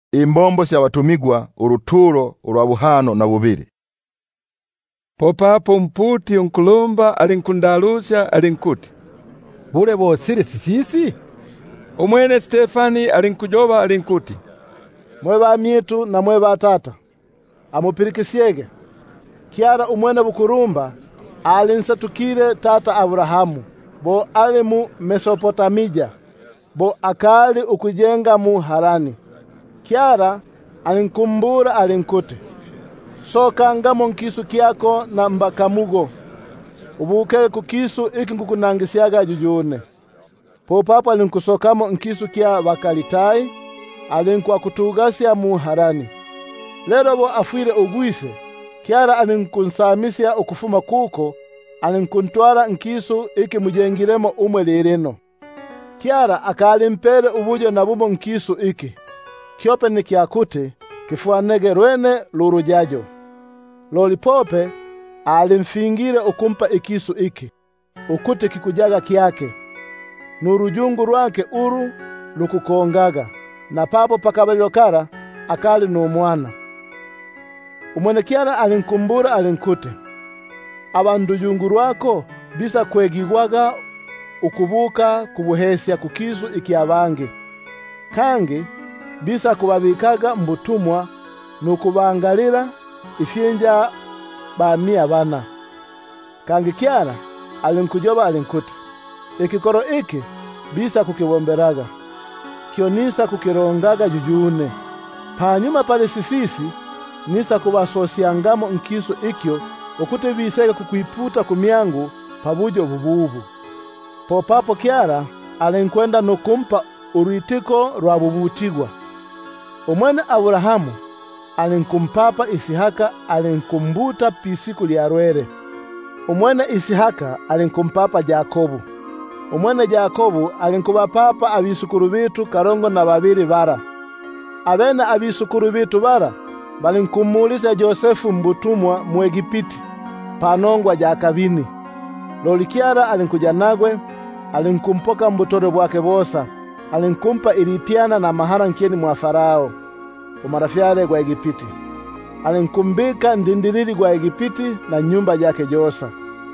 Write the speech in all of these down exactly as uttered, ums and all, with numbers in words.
imbombo sya watumigwa uruturo urwa buhano na bubiri. Popapo mputi unkulumba alinkundalusya alinkuti, bule bosile sisisi? Umwene Stefani alinkujoba alinkuti, mwe bamyitu na mwe batata amupirikisyege kiara umwene bukurumba alinsatukire tata Abrahamu bo ali mu Mesopotamija bo akali ukujenga mu Harani. Kiara alinkumbura alinkuti, soka ngamo nkisu kiako na mbakamugo ubuke kukisu iki nkukunangisyaga jujune. Popapo alinkusokamo nkisu kia bakalitai alinkwa kutugasya mu Harani. Lero bo afwire ugwise Kiara alinkunsamisya ukufuma kuko alinkuntwara nkisu iki mujengiremo umwe lireno. Kiara akalimpere ubujo na bumo nkisu iki kyope ni kiakuti kifuanege rwene lurujajo. Lolipope alimfingire ukumpa ikisu iki ukuti kikujaga kiake nurujungu rwake uru lukukongaga na papo pakabalilo kara akali no mwana. Umwene Kiara alinkumbura alinkuti, abandujungu rwako bisa kwegigwaga ukubuka kubuhesya kukisu iki abange kangi bisa kubabikaga mbutumwa nukubangalira ifyenja bamia bana. Kangi Kiara alinkujoba alinkuti, ikikoro iki bisa kukibomberaga kionisa kukirongaga jujune panyuma pale sisisi nisa kubasosyangamo nkisu ikyo ukuti bisega kukuiputa kumyangu pabujo bububu. Popapo Kiara alinkwenda nukumpa urwitiko rwa bubutigwa. Umwene Abrahamu alinkumpapa Isihaka alinkumbuta pisiku lya rwere. Umwene Isihaka alinkumpapa Yakobo. Umwene Yakobo alinkubapapa abisukuru bitu karongo na babiri bara. Abene abisukuru bitu bara balinkumulisa Josefu mbutumwa mu Egipiti panongwa ja kabini. Loli Kiara alinkuja nagwe alinkumpoka mbutore bwake bosa alinkumpa ilipiana na mahara nkieni mwa Farao umarafyale gwa Egipiti. Alinkumbika ndindiriri gwa Egipiti na nyumba yake josa.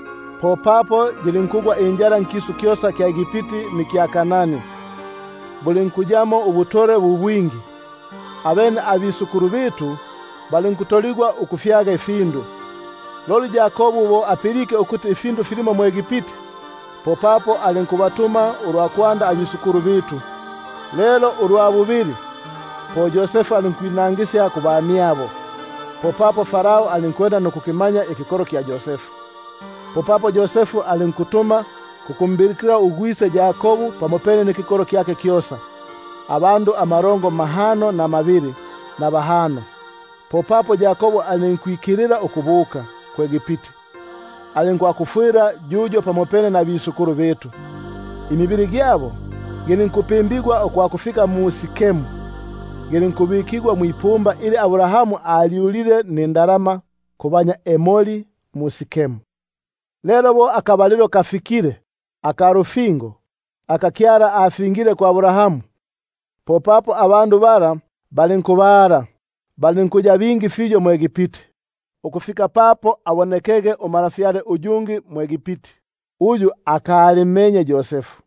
Popapo jilinkugwa injara nkisu kiosa kia Egipiti ni kia Kanani. Bulinkujamo ubutore bubwingi. Abene abisukuru bitu balinkutoligwa ukufyaga ifindu. Loli Yakobo bo apirike ukuti ifindu filimo mu Egipiti. Popapo alinkubatuma urwa kwanda abisukuru bitu. Lelo urwa bubiri po Josefu alinkuinangisya kubamiabo. Popapo Farao alinkwenda nukukimanya ikikoro kia Josefu. Popapo Josefu alinkutuma kukumbirikira ugwise Yakobo pamopene nikikoro kiake kiosa abandu amarongo mahano na mabiri na bahano. Popapo Yakobo alinkwikirira ukubuka ku Egipiti. Alinkwa kufwira jujo pamopene na bisukuru betu. Imibiri gyabo gilinkupimbigwa okwa kufika mu Sikemu. Gilinkubikigwa mu ipumba ili Abrahamu aliulire nindarama kubanya Emoli mu Sikemu. Lelo bo akabaliro kafikire akarufingo akakiara afingire kwa Abrahamu. Popapo abandu bara balinkubara balinkuja bingi fijo mu Egipiti. Ukufika papo awonekege umarafyale ujungi mu Egipiti. Uju akalimenye Josefu.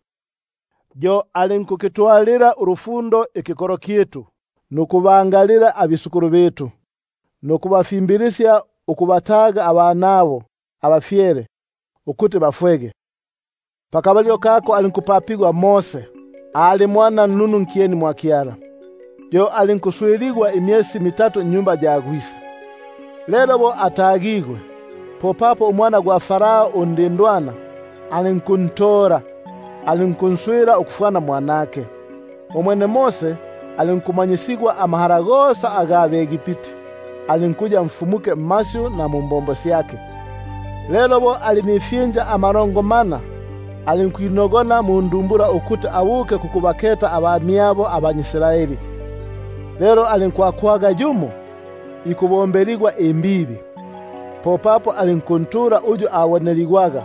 Jo alinkukitwalira urufundo ikikoro kietu nukubangalira abisukuru betu nukubafimbirisya ukubataga abanabo abafyere ukuti bafwege. Pakabalio kako alinkupapigwa Mose ali mwana nunu nkieni mwa Kiara. Jo alinkuswiligwa imiesi mitatu nyumba ja agwisa. Lelo bo atagigwe. Popapo umwana gwa Farao undindwana alinkuntora alinkunswira ukufwana mwanake. Umwene Mose alinkumanyisigwa amaharagosa agabe Egipiti. Alinkuja mfumuke Masyu na mumbombosi yake. Lelo bo alinifinja amarongo mana alinkuinogona mundumbura ukuti awuke kukubaketa abamiabo abanyisraeli. Lero alinkwakuaga jumo ikubomberigwa embibi. Popapo alinkuntura uju awoneligwaga.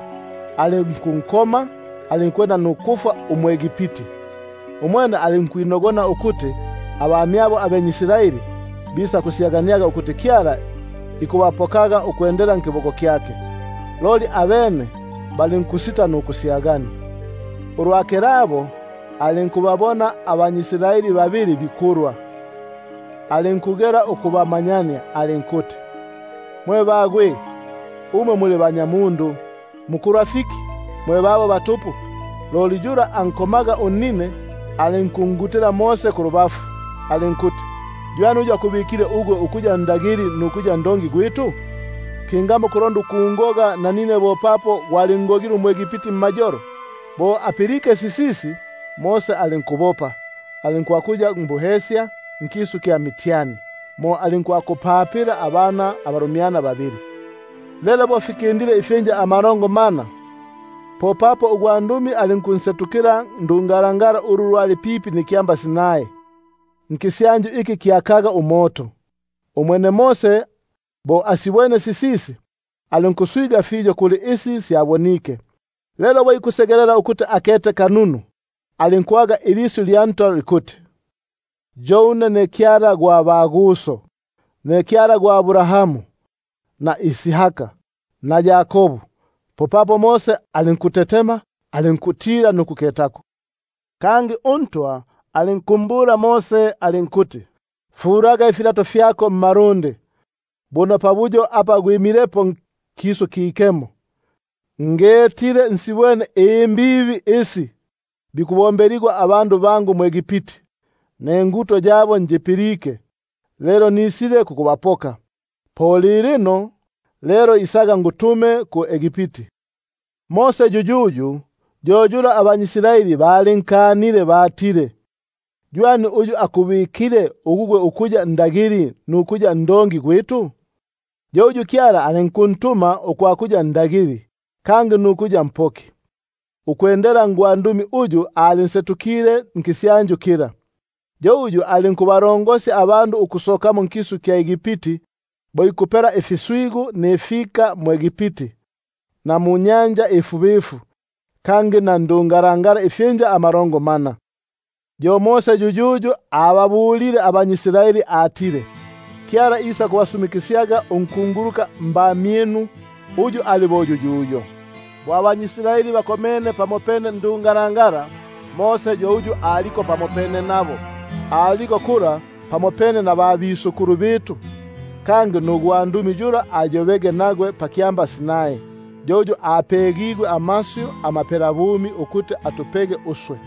Alinkunkoma alinkwenda nukufa umu Egipiti. Umwene alinkuinogona ukuti abamyabo abenyisiraeli bisa kusiaganiaga ukuti Kyara ikuwapokaga ukwendera nkiboko kyake, loli abene balinkusita nukusiagani. Urwakerabo alinkubabona abanyisiraeli babiri bikurwa, alinkugera ukubamanyania alinkuti, mwe bagwe umwe muli banyamundu mukurafiki mwe babo batupu. Loli jura ankomaga unine alinkungutira Mose kurubafu alinkuti, jwani uja kubikire ugwe ukuja ndagiri nukuja ndongi gwitu? Kingambo kurondu kungoga na nine bo papo walingogira umwegipiti mmajoro bo apirike sisisi. Mose alinkubopa, alinkuwakuja mbuhesia nkisu kya Mityani, mo alinkuwakupapira abana abarumiana babiri. Lelo bo fikindire ifenja amarongo mana, popapo ugwandumi alinkunsetukira ndungarangara ururwali pipi nikiamba Sinayi, nkisyanju iki kiakaga umoto. Umwene Mose bo asibwene sisisi alinkuswiga fijo kuli isi siabonike. Lelo bo ikusegerera ukuti akete kanunu, alinkuaga ilisu lianto rikuti, Jona ne Kyara gwa baguso, ne Kyara gwa Aburahamu na Isihaka na Yakobu. Popapo Mose alinkutetema, alinkutira nukuketako. Kangi untwa alinkumbura Mose alinkuti, furaga ifirato fyako mmaronde, bona pabujo apa gwimirepo kisu kiikemo. Ngetire nsibwene embivi isi bikubomberigwa abandu bangu mwegipiti, nenguto jabo njipirike, lero nisile kukubapoka. Polirino lero isaga ngutume ku Egipiti. Mose jujuju jojula abanyisiraeli balinkanire batire, jwani uju akubikire ugugwe ukuja ndagiri nukuja ndongi gwitu? Joju Kyara alinkuntuma ukwakuja ndagiri kangi nukuja mpoki. Ukwendera ngwandumi uju alinsetukire nkisyanjukira. Joju alinkubarongosi abandu ukusoka mu nkisu kya Egipiti, boikupera efiswigu nefika mu Egipiti na mu nyanja efubifu, kangi na ndungarangara ifenja amarongo mana. Jo Mose jujuju ababulire abanyisiraeli atire, Kyara isa kuwasumikisiaga unkunguruka mbamienu uju alibojujujo. Bwa abanyisiraeli bakomene pamopene ndungarangara, Mose joju aliko pamopene nabo, aliko kura pamopene na babisukuru bitu, kangi nugwandumi jura ajobege nagwe pakiamba Sinayi, joju apegigwe amasyo amaperabumi ukuti atupege uswe.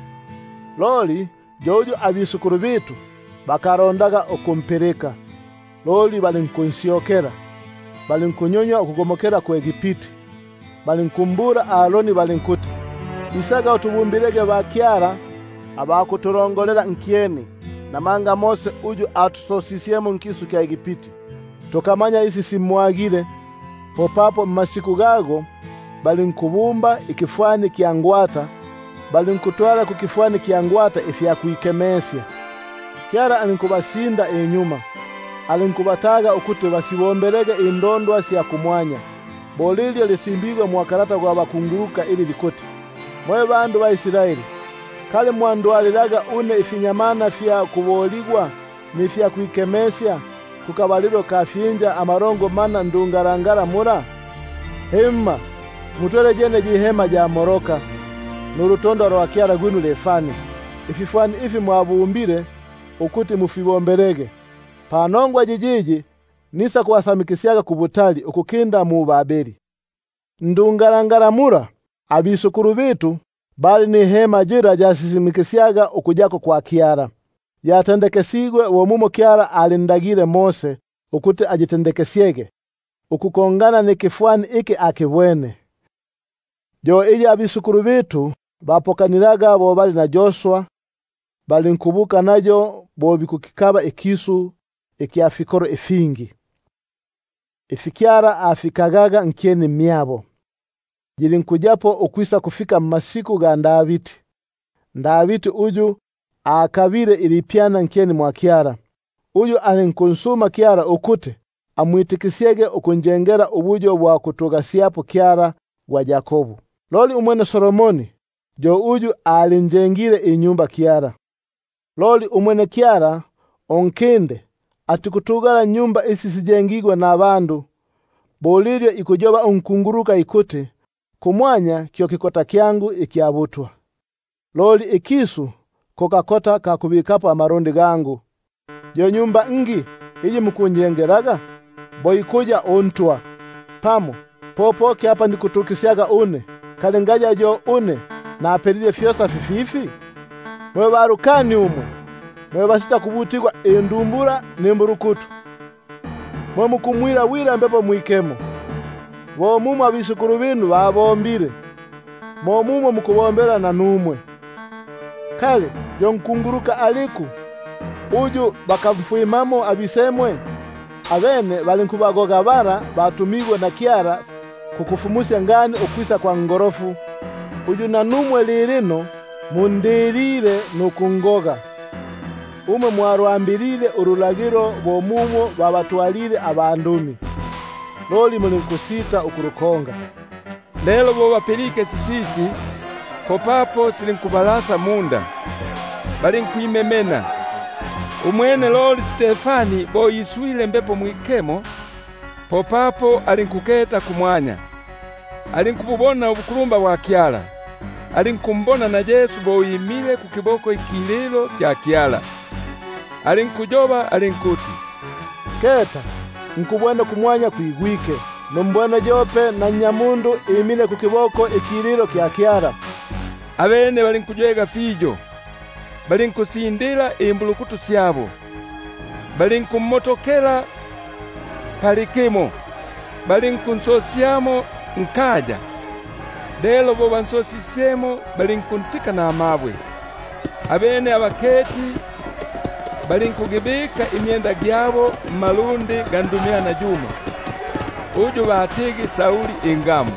Loli joju abisukuru bitu bakarondaga okumpirika, loli balinkunsiokera, balinkunyonya okugomokera ku Egipiti. Balinkumbura Aroni balinkuti, isaga utubumbirege ba Kyara abakuturongolera nkieni, namanga Mose uju atusosisiemu nkisu kya Egipiti, tokamanya isi simwagire. Popapo mmasiku gago balinkubumba ikifwani kya ngwata, balinkutwala ku kifwani kya ngwata ifya kuikemesya. Kyara alinkubasinda enyuma, alinkubataga ukuti basibomberege indondwa siya kumwanya. Bolilyo lisimbigwe mwakarata gwa bakunguruka ili likuti, mwe bandu ba Isiraeli, kale mwandwaliraga une ifinyamana fya kuboligwa ni fya kuikemesya kukabaliro kafinja amarongo mana ndungarangara mura? Hema mutwele jene jihema ja moroka nurutondo rwa Kyara gwinu lefani, ififani ifi mwabumbire ukuti mufibomberege. Panongwa jijiji nisa kuwasamikisiaga kubutali ukukinda mu Babeli. Ndungarangara mura abisukuru bitu bali ni hema jira jasisimikisiaga ukujako kwa Kyara. Yatendekesigwe womumo Kyara alindagire Mose ukuti ajitendekesiege ukukongana ni kifwani iki akibwene. Jo ili abisukuru bitu bapokaniraga bo bali na Joshua, bali nkubuka najo bo bikukikaba ikisu ikiafikoro ifingi. Ifikyara afikagaga nkieni myabo. Jilinkujapo ukwisa kufika masiku ga Ndaviti. Ndaviti uju akabire ilipiana nkieni mwa Kyara. Uju alinkonsuma Kyara ukute amwitikisiege ukunjengera ubujo bwa kutugasiapo Kyara wa Yakobu. Loli umwene Solomoni jo uju alinjengire inyumba Kyara. Loli umwene Kyara onkinde ati kutugala nyumba isi sijengigwa na bandu, boliryo ikujoba unkunguruka ikuti kumwanya kyo kikota kyangu ikiabutwa. Loli ikisu kokakota kakubikapo amarundi gangu. Jo nyumba ngi iji mukunjengeraga boikuja ontwa pamo popo kyapa ndikutukisyaga une kalengaja jo une na apelile fyosa fififi. Mwe barukani umwe mwe basita kubutigwa endumbura nemburukutu. Mwe mukumwira wira mbepo mwikemo. Wo mumu abisukuru binu babombire. Mo mumu mukubombera na numwe. Kale jo nkunguruka aliku uju bakamfuimamo abisemwe. Abene balinkubagoga bara batumigwe na kiara kukufumusya ngani okwisa kwa ngorofu. Uju na numwe lirino mundirire nukungoga. Umwe mwarwambilile urulagiro bomumo babatwalire abandumi. Loli mulinkusita ukurukonga. Lelo bo bapelike sisisi popapo silinkubalasa munda balinkuimemena. Umwene loli Stefani bo yiswile mbepo mwikemo popapo alinkuketa kumwanya. Alinkububona ubukulumba wa kiala. Alinkumbona na Yesu bo yimile kukiboko ikililo kya kiala. Alinkujoba alinkuti, keta nkubwena kumwanya kuigwike nombwena jope na nyamundu imile kukiboko ikililo kya kiala. Abene balinkujwega fijo balinkusindila imbulukutu syabo balinkumotokela palikimo balinkunsosyamo nkaja. Lelo bo bansosisemo balinkuntika na amabwe. Abene abaketi balinkugibika imyenda gyabo malundi gandumia na juma uju batigi Sauli ingamu.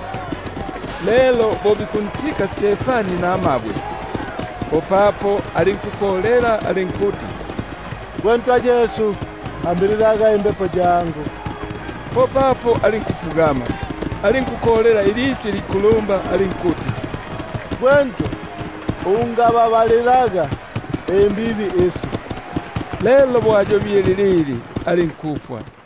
Lelo bobikuntika Stefani na amabwe. Popapo alinkukolera alinkuti, Gwentwa Yesu ambiliraga imbepo jangu. Popapo alinkufugama alinkukolera ilisi likulumba alinkuti, Gwentwa ungababaliraga embibi esi. Lelo bwajo byelilili alinkufwa.